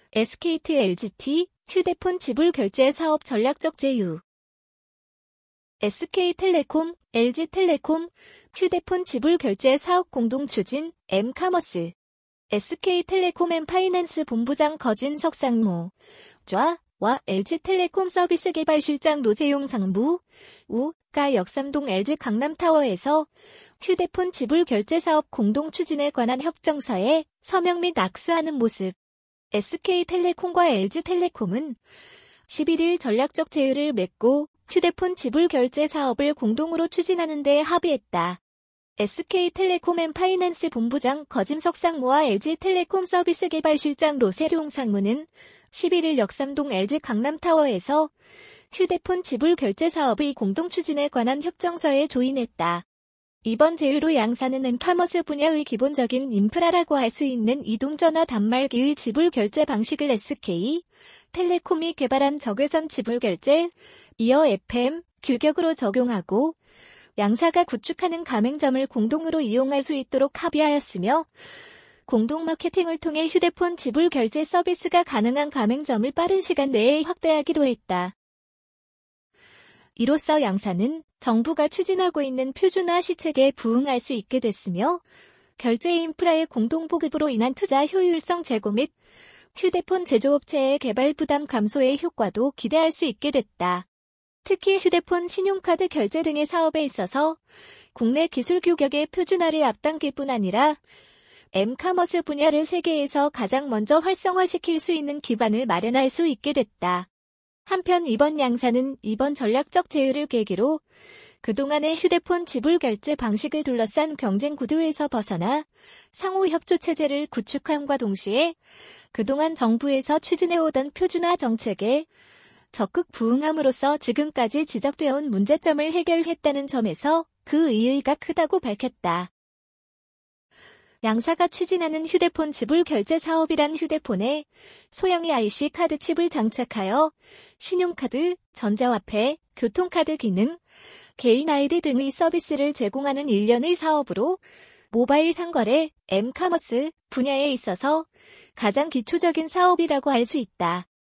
SKT LGT 휴대폰 지불 결제 사업 전략적 제휴. SK텔레콤, LG텔레콤 휴대폰 지불 결제 사업 공동 추진 M카머스. SK텔레콤 엠파이낸스 본부장 거진석 상무, 와 LG텔레콤 서비스 개발실장 노세용 상무, 가 역삼동 LG 강남타워에서 휴대폰 지불 결제 사업 공동 추진에 관한 협정서에 서명 및 악수하는 모습. SK텔레콤과 LG텔레콤은 11일 전략적 제휴를 맺고 휴대폰 지불 결제 사업을 공동으로 추진하는 데 합의했다. SK텔레콤 엠파이낸스 본부장 거진석 상무와 LG텔레콤 서비스 개발실장 노세용 상무는 11일 역삼동 LG 강남타워에서 휴대폰 지불 결제 사업의 공동 추진에 관한 협정서에 조인했다. 이번 제휴로 양사는 M카머스 분야의 기본적인 인프라라고 할 수 있는 이동전화 단말기의 지불 결제 방식을 SK텔레콤이 개발한 적외선 지불 결제, 이어 FM, 규격으로 적용하고 양사가 구축하는 가맹점을 공동으로 이용할 수 있도록 합의하였으며 공동 마케팅을 통해 휴대폰 지불 결제 서비스가 가능한 가맹점을 빠른 시간 내에 확대하기로 했다. 이로써 양사는 정부가 추진하고 있는 표준화 시책에 부응할 수 있게 됐으며 결제 인프라의 공동 보급으로 인한 투자 효율성 제고 및 휴대폰 제조업체의 개발 부담 감소의 효과도 기대할 수 있게 됐다. 특히 휴대폰 신용카드 결제 등의 사업에 있어서 국내 기술 규격의 표준화를 앞당길 뿐 아니라 M카머스 분야를 세계에서 가장 먼저 활성화시킬 수 있는 기반을 마련할 수 있게 됐다. 한편 이번 양사는 이번 전략적 제휴를 계기로 그동안의 휴대폰 지불 결제 방식을 둘러싼 경쟁 구도에서 벗어나 상호 협조 체제를 구축함과 동시에 그동안 정부에서 추진해오던 표준화 정책에 적극 부응함으로써 지금까지 지적되어 온 문제점을 해결했다는 점에서 그 의의가 크다고 밝혔다. 양사가 추진하는 휴대폰 지불 결제 사업이란 휴대폰에 소형의 IC 카드 칩을 장착하여 신용카드, 전자화폐, 교통카드 기능, 개인 아이디 등의 서비스를 제공하는 일련의 사업으로 모바일 상거래, M카머스 분야에 있어서 가장 기초적인 사업이라고 할 수 있다.